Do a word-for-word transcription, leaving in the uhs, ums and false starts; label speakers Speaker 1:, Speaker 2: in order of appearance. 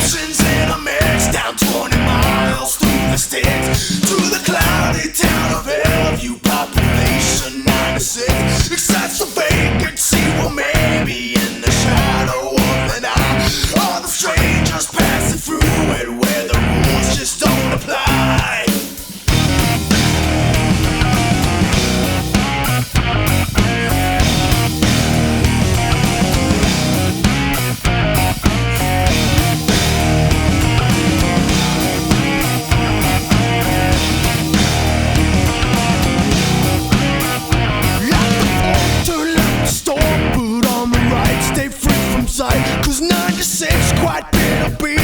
Speaker 1: directions in a mix, down twenty miles through the sticks to the cloudy town of Hellview. Population ninety-six, accepts the vacancy. Well, maybe in the shadow of an eye, all the strangers passing through it, where the rules just don't apply. Cause ninety-six quite been a beat.